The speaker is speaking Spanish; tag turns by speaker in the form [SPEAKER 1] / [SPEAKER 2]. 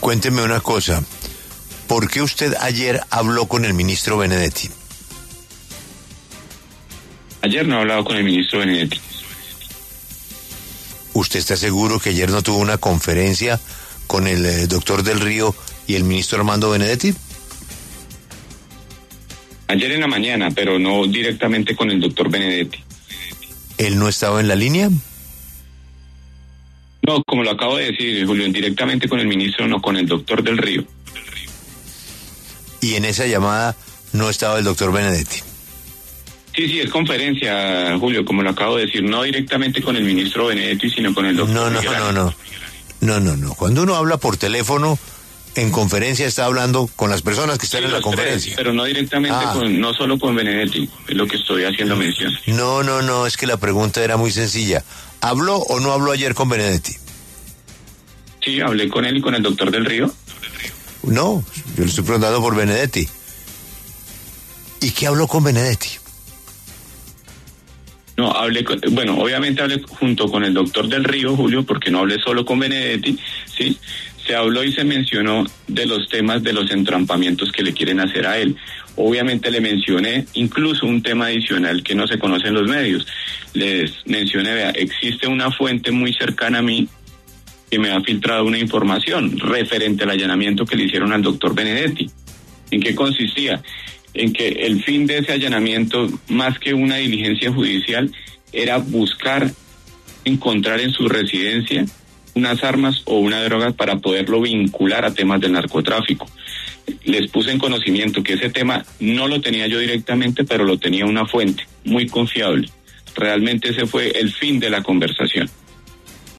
[SPEAKER 1] Cuénteme una cosa. ¿Por qué usted ayer habló con el ministro Benedetti?
[SPEAKER 2] Ayer no he hablado con el ministro Benedetti.
[SPEAKER 1] ¿Usted está seguro que ayer no tuvo una conferencia con el doctor Del Río y el ministro Armando Benedetti?
[SPEAKER 2] Ayer en la mañana, pero no directamente con el doctor Benedetti.
[SPEAKER 1] ¿Él no estaba en la línea?
[SPEAKER 2] No, como lo acabo de decir, Julio, directamente con el ministro, no con el doctor Del Río.
[SPEAKER 1] ¿Y en esa llamada no estaba el doctor Benedetti?
[SPEAKER 2] Sí, es conferencia, Julio, como lo acabo de decir, no directamente con el ministro Benedetti, sino con el doctor
[SPEAKER 1] No. Cuando uno habla por teléfono, en conferencia está hablando con las personas que están en la conferencia.
[SPEAKER 2] Pero no directamente no solo con Benedetti, es lo que estoy haciendo mención.
[SPEAKER 1] No, es que la pregunta era muy sencilla. ¿Habló o no habló ayer con Benedetti?
[SPEAKER 2] Sí, hablé con él y con el doctor Del Río.
[SPEAKER 1] No, yo le estoy preguntando por Benedetti. ¿Y qué habló con Benedetti?
[SPEAKER 2] No, obviamente hablé junto con el doctor Del Río, Julio, porque no hablé solo con Benedetti, ¿sí? Se habló y se mencionó de los temas de los entrampamientos que le quieren hacer a él. Obviamente le mencioné incluso un tema adicional que no se conoce en los medios. Les mencioné, vea, existe una fuente muy cercana a mí que me ha filtrado una información referente al allanamiento que le hicieron al doctor Benedetti. ¿En qué consistía? En que el fin de ese allanamiento, más que una diligencia judicial, era buscar encontrar en su residencia unas armas o una droga para poderlo vincular a temas del narcotráfico. Les puse en conocimiento que ese tema no lo tenía yo directamente, pero lo tenía una fuente muy confiable. Realmente ese fue el fin de la conversación.